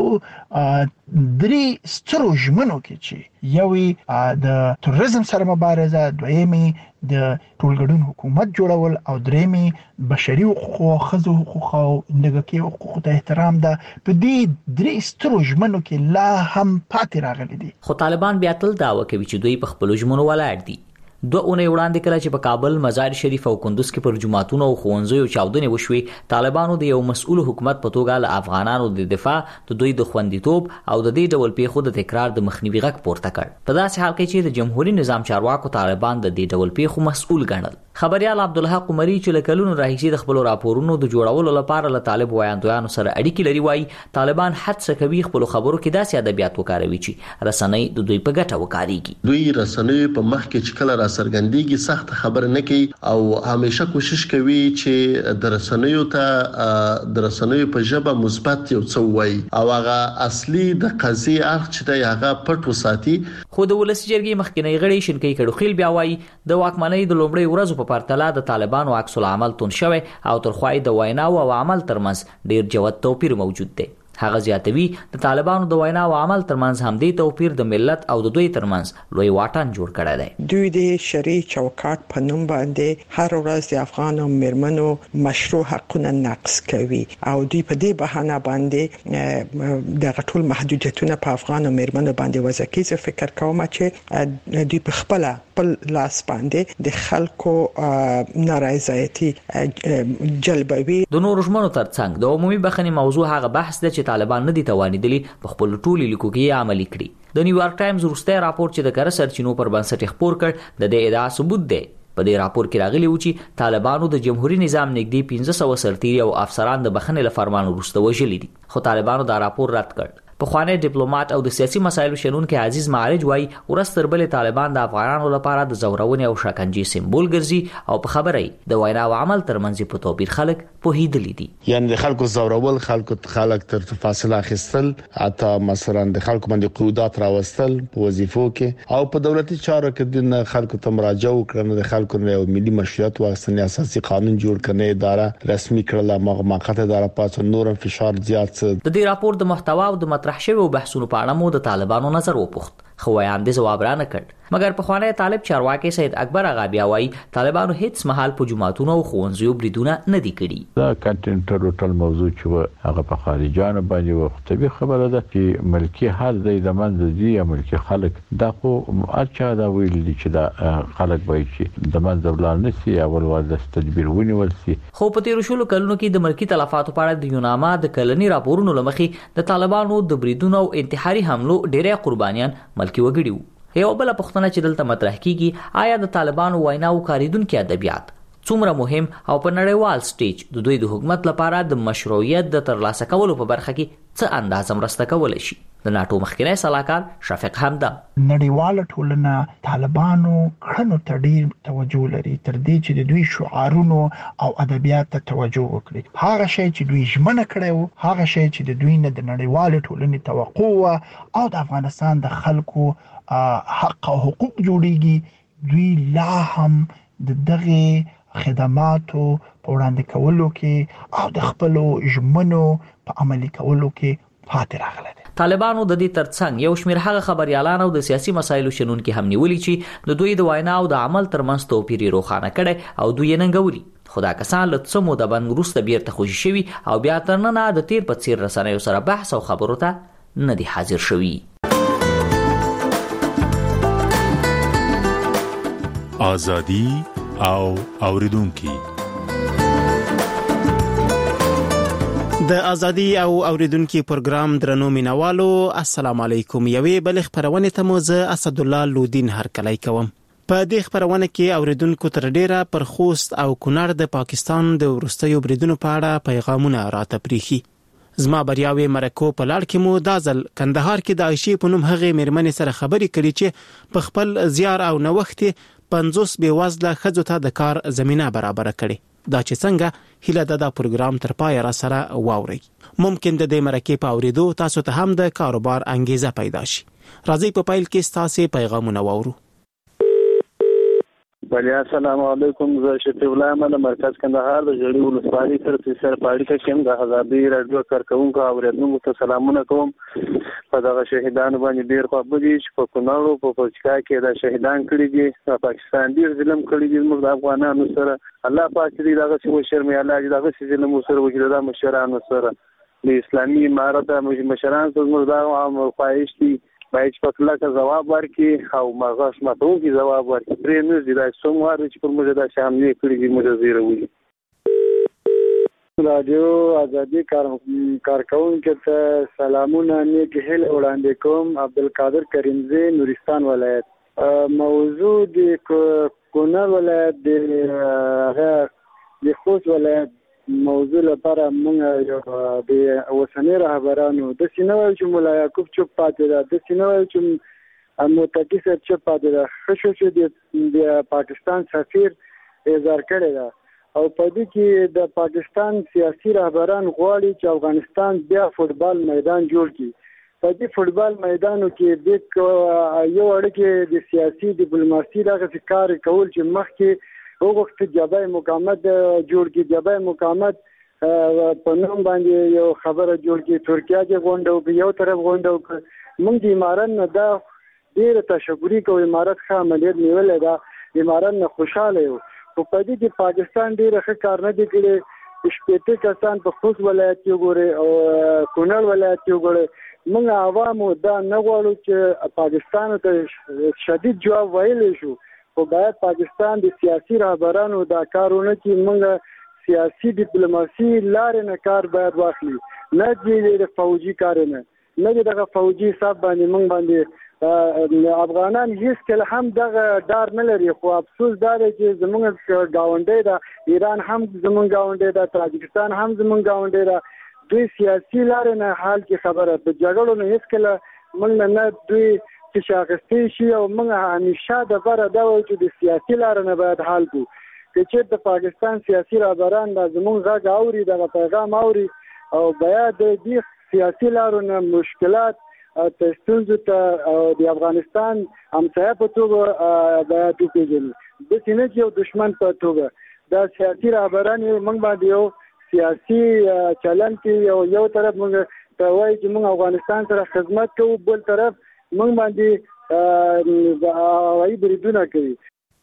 درې سترو ژمنو کې چې یوې د تروریزم سره مبارزه دویمه د ټولګډون حکومت جوړول او درېمه بشري حقوق او ښځو حقوق او نګکي حقوق ته احترام ده په دې درې سترو ژمنو کې لا هم پاتې راغلي دي خو طالبان بیا تل دعوه کوي چې دوی په خپل ژمنو ولاړ دي 2 اونۍ وړاندې کله چې په کابل مزار شریف او کندوز کې پر جماعتونو او ښوونځیو چاودنې وشوې طالبانو د یو مسؤل حکومت په توګه له افغانانو د دفاع د دوی د خوندیتوب او د دې ډول پیښو د تکرار د مخنیوي غږ پورته کړ په داسې حال کې چې د جمهوریت نظام چارواکو طالبان د دې ډول پیښو مسؤل ګڼل خبريال عبدالحق عمري چې له کلونو راهیسې د خپل راپورونو د جوړولو لپاره له طالب وایندویانو سره اړیکې لري وایي طالبان هڅه کوي خپل خبرو کې داسې ادبیات وکاروي چې رسنۍ د دوی په ګټه وکاريږي دوی رسنۍ په مخ کې چې کله را څرګندېږي سخت خبر نه کوي او همیشه کوشش کوي چې د رسنیو په ژبه مثبت یو څه وایي او هغه اصلي د قضیه اړخ چې دی هغه پټ وساتي خو د ولسی جرګې مخکنی غړي شینکۍ کډوخیل بیا وایي د واکمنۍ د لومړۍ ورځو په پرتله د طالبانو عکس العمل تون شوی او ترخوای د ویناو او عمل ترمنځ ډیر جوت توپیر موجود دی هغه زیاتوي د طالبانو د وینا او عمل ترمنځ هم دی توپیر د ملت او د دوی ترمنځ لوی واټن جوړ کړی دی دوی د شرعي چوکاټ په نوم باندې هر ورځ د افغانو میرمنو مشروع حقوقونه نقض کوي او دوی په دې بهانه باندې د ټول محدودیتونه په افغانو میرمنو باندې وځي زه فکر کوم چې دوی په خپل لاس باندې د خلکو نارضایتي جلبوي د نور ژمنو ترڅنګ د عمومي بخښنې موضوع هغه بحث دی چې طالبان نه دي توانیدلي په خپل ټولي لیکو کې عملي کړي د نیویارک ټایمز وروستی راپور چې د کره سرچینو پر بنسټ خپور کړ د دې ادعا ثبوت دی په دې راپور کې راغلی و چې طالبانو د جمهوریت نظام نږدې 1500 سرتیري او افسران د بخښنې له فرمان وروسته وژلي دي خو طالبانو دا راپور رد کړ پخوانی ډیپلوماټ او د سیاسي مسایلو شنونکي عزیز معالج وایي ورستر بل طالبان د افغانانو لپاره د زورونې او شکنجې سمبول ګرځي او په خبرې د وینا او عمل ترمنځ په توپیر خلک په هیدلې دي یعنی د خلکو زورول خلک تر فاصله اخیستل حتی مثلا د خلکو باندې قیودات راوستل په وظیفو کې او په دولتي چارو کې د خلکو ته مراجعه وکړنه د خلکو یو ملي مشروعیت واغستنې اساسي قانون جوړ کړي اداره رسمي کړل موقته اداره پاتې نورم فشار زیات د دې راپور د محتوا او د مطرح شوی بحثونو په اړه مو د طالبانو نظر وپوښت خو وایاندې جواب را نه کړ مګر په خوانی طالب چارواکي سید اکبر اغا بیا وایي طالبانو هیڅ محل په جماعتونو او ښوونځیو بریدونه نه دي کړي دا کنټینټر ټول موضوع چې هغه په خارجانو باندې وختبي خبره ده چې ملکی حال د منځ دي یا ملکی خلک دا خو اچا دا ویل دي چې دا خلک وایي چې د منځ ولان نشي اول ورځ تدبیر ونیول شي خو په تیر شلو کلونو کې د ملکی تلفاتو په اړه د یوناما د کلنی راپورونو لمخې د طالبانو د بریدونو او انتحاري حملو ډېرې قربانيان ملکی وګړي یو بل پښتنه چې دلته مطرح کیږي آیا د طالبانو وینا او کاریدونکو ادبیات څومره مهم او په نړیوال سټیج د دوی د حکومت لپاره د مشروعیت د ترلاسه کولو په برخه کې څه اندازه مرسته کولای شي د ناتو مخکنی صلاحکار شفیق حمدان نړیواله ټولنه طالبانو کړنو ته ډیر توجه لري تر دې چې د دوی شعارونو او ادبیات ته توجه وکړي هغه شی چې دوی ژمنه کړو هغه شی چې د دوی نه د نړیواله ټولنې توقع او د افغانستان د خلکو حق او حقوق جوړيږي دوی لا هم د دغه خدماتو په وړاندې کولو کې او د خپل ژمنو په عملي کولو کې پاتې راغلي طالبانو د دې ترڅنګ یو شمېر هغه خبريالان او د سیاسي مسایلو شنونکي هم نیولي چې د دوی د وینا او د عمل ترمنځ توپیر روښانه کړي او دوی یې ننګولي خدا کسان له څه موده باندې وروسته بیرته خوشي شوي او بیا تر نن د تیر په څیر رسنیو سره بحث او خبرو ته نه دي حاضر شوي آزادي او اوریدونکو د ازادي او اوریدونکو پروګرام درنو مینوالو السلام علیکم یوې بل خبرونه ته مو زه اسد الله لودین هرکلی کوم په دې خبرونه کې اوریدونکو تر ډیره پر خوست او کونړ د پاکستان د ورستیو بریدونو په اړه پیغامونه راته پریخي زما بریاوي مرکو په لړ کې مو دازل کندهار کې د عائشې په نوم هغه میرمنې سره خبرې کړې چې په خپل زیار او نوښت 50 بې وزله ښځو ته د کار زمينه برابر کړي دا چې څنګه هیله ده دا پروګرام تر پای را سره واوري. ممکن د دې مرکه په اوریدو تاسو ته هم د کاروبار انګیزه پیدا شي. راځي په پایل کې تاسو پیغامونه واورو. بله السلام علیکم، زه شفیع الله احمد مرکز کندهار د جړی ولسوالۍ سره په اړیکه کې د آزادۍ رادیو کارکونکو او اوریدونکو ته سلامونه کوم. په دغه شهیدانو باندې ډیر خو بدی چې په کونړ په پچکا کې د شهیدان کړي دي، پاکستان ډیر ظلم کړي دي موږ د افغانانو سره. الله پاک دې دغه څه شرمې الله دغه څه ظلم سره وکړي د مشرانو سره. د اسلامي امارت مشران څخه موږ دا عام خواهش دي باید په کله جواب ورکړي او مغاش ماتو کې جواب ورکړي. پرې نه دي دا سوموار چې پر موږ د شامل کړي دي موږ زیروي. رادیو آزادي کارکونکو ته سلامونه نیک هیله وړاندې کوم. عبدالقادر کریمزی، نورستان ولایت. موضوع د کونړ ولایت د خوست ولایت موضوع لپاره موږ یو د اوسنۍ رهبرانو د سینوال چې مولا یعقوب چوپ پاتې ده، د سینوال چې متقی صاحب چوپ پاتې ده، خشو چې د پاکستان سفیر اظهار کړی ده او په دې کې د پاکستان سیاسي رهبران غواړي چې افغانستان بیا فوټبال میدان جوړ کړي. په دې فوټبال میدانو کې د یو اړیکې د سیاسي ډیپلوماسي دغه کار کول چې مخکې وخت جبهه مقاومت جوړ کی، جبهه مقاومت په نوم باندې یو خبره جوړ کی، ترکیه کې غونډه یو طرف غونډه موږ د امارات نه دا ډیر تشکرې کوو. امارات ښه عملیات نیولې ده، امارات نه خوشاله یو. په دې کې پاکستان ډیر ښه کار نه دی کړی. شپږ کسان په خوست ولایت کې ګوري او کونړ ولایت کې ګوري. موږ عوامو دا نه غواړو چې پاکستان ته شدید جواب ویلی شو، خو باید پاکستان د سیاسي رهبرانو دا کارونه کې موږ سیاسي ډیپلوماسي لارې نه کار باید واخلي، نه د فوجي کار نه دغه فوجي حساب باندې موږ باندې افغانان هیڅ کله هم دغه ډار نه لري. خو افسوس دا دی چې زموږ گاونډی ده، ایران هم زموږ گاونډی ده، تاجکستان هم زموږ گاونډی ده. دوی سیاسي لارې نه حال کې خبره په جګړو نه هیڅ کله موږ نه دوی چې شاغستې شي او موږ همیشه د بره دا وایو چې د سیاسي لارې نه باید حال کو. که چېرته د پاکستان سیاسي رهبران دا زموږ غږ اوري، دغه پیغام اوري او باید د دې سیاسي لارو نه مشکلات ته ستونزو ته او د افغانستان همسایه په توګه باید وپېژني، داسې نه چې یو دشمن په توګه. دا سیاسي رهبران موږ باندې یو سیاسي چلن کې یو طرف موږ ته وایي چې موږ افغانستان سره خدمت کوو، بل طرف موږ باندې هوایي بریدونه کوي.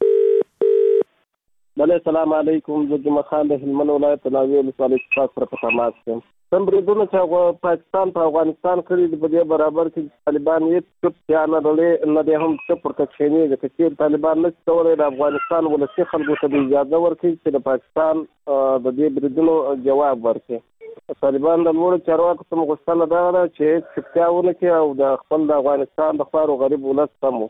بله السلام علیکم، زه جمعه خان د هلمند ولایت ناوې ولسوالۍ څخه سره په تماس یم. کوم بریدونه چې پاکستان په افغانستان کړي دي په دې برابر کې طالبان یې چوپتیا نه لري، نه دې هم چوپ ورته کښېني. ځکه چې طالبان نشي کولی د افغانستان ولسي خلکو ته د اجازه ورکړي چې د پاکستان د دې بریدونو جواب ورکړي. طالبان د لوړو چارواکو څخه غوښتنه دا ده چې چوپتیا ونه کړي او د خپل د افغانستان د خوار او غریب ولس سم.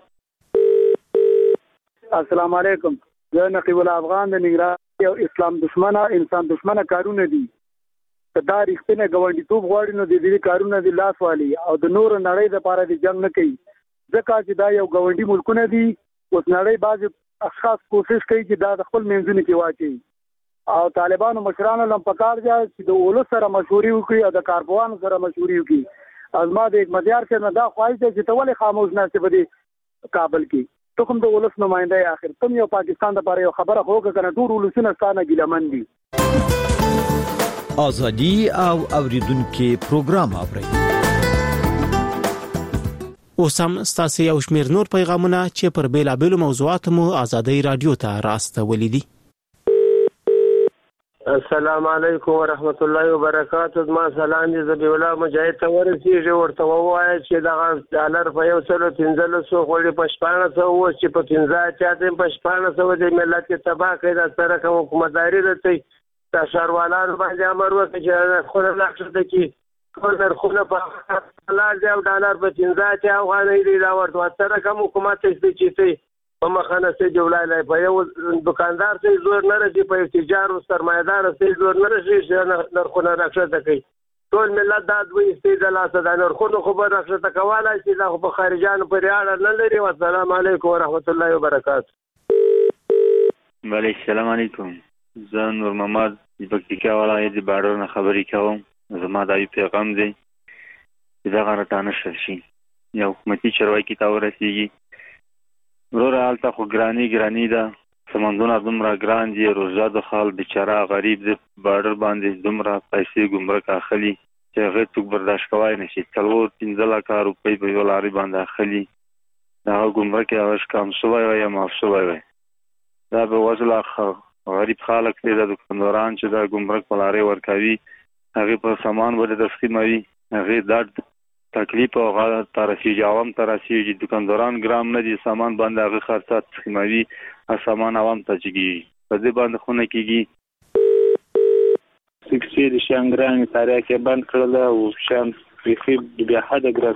السلام علیکم، زه نقیب الله افغان د ننګرهار. یو اسلام دشمنه انسان دشمنه کارونه دي، که دا رښتینه ګاونډیتوب غواړي نو د دې کارونه د لاس والي او د نور نړۍ لپاره د جنگ نه کوي، ځکه چې دا یو ګاونډي ملکونه دي. اوس نړۍ بعض اشخاص کوشش کوي چې دا د خپل منځونو کې واچي او طالبانو مشرانو لم پکار ځي چې د اولس سره مشورې وکړي او د کارپوهانو سره مشورې وکړي. ازما د یک مدیار کې دا خواهش دی چې ته ولې خاموش نه شې په دې کابل کې؟ ته کوم د اولس نماینده یې، اخر تم یو پاکستان لپاره یو خبره هوګه کنه ټول اولسونه ستانه ګیلمن دي. آزادی او اوریدونکو پروګرام اوري. اوس هم ستاسو یو شمېر نور پیغامونه چې پر بیلابېلو موضوعاتو مو آزادۍ رادیو ته راستولې دي. السلام علیکم ورحمت الله وبرکاتہ. ما سلام دې زبی الله مجاهد ته ورسیږي، ورته ووایي چې دا ډالر په 115 غوړي په 1500 او چې په 15 چاته په 1500 د ملت تباہ کړي. دا سره کوم حکومتداري ده ته شهروالانو باندې امر وکړي چې خو نه لاښته کې ټول نرخونه په لار دی او ډالر په 15 چا افغانۍ دی. دا ورته سره کوم حکومت چې په مخانه سي جوړای په یو دکاندار سي زور نه رسي، په تجار او سرمایدار سي زور نه رسي چې نرخونه راکړه کوي. ټول ملت دا دوی استیدل اساس د نرخونو خبر راکړه کوله چې دا په خارجانو پرې اړه نه لري. والسلام علیکم ورحمت الله وبرکاتہ. وعلیکم السلام علیکم. زه نور محمد د پکتیکا ولایت د باډر نه خبرې کوم. زما دا یو پیغام دی چې دغه راټانه شي یو حکومتي چارواکي ته ورسیږي. وروره هلته خو ګراني ده، سمندونه دومره ګران دي، روزه د خال بیچاره غریب د باډر باندې دومره پیسې ګمرک اخلي چې هغه څوک برداشت کوای نشي. 4-15 لک روپۍ په یو لاري باندې اخلي. دا ګمرک یې کم شوی وي یا معاف شوی وي. دا به وزله غریب خلک دي د دکانداران چې دا ګمرک په لاري ورکوي، هغه په سامان باندې تسخیموي، هغه درد تکلیف او غلط ترسي عوام ترسي دکانداران ګرام نه دي، سامان باندې هغه خرڅات تسخیموي، سامان عوام ته چګي په دې باندې خونه کیږي. سکسي د شانګران تاریخ بند کړل او شان بیا حد ګرځ